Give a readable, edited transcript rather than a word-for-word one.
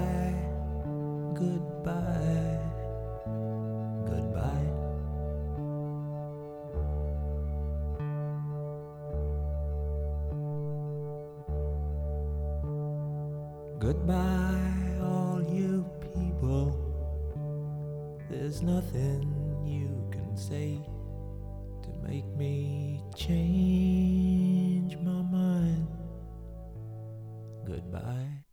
Goodbye, goodbye, goodbye. Goodbye, all you people. There's nothing you can say to make me change my mind. Goodbye.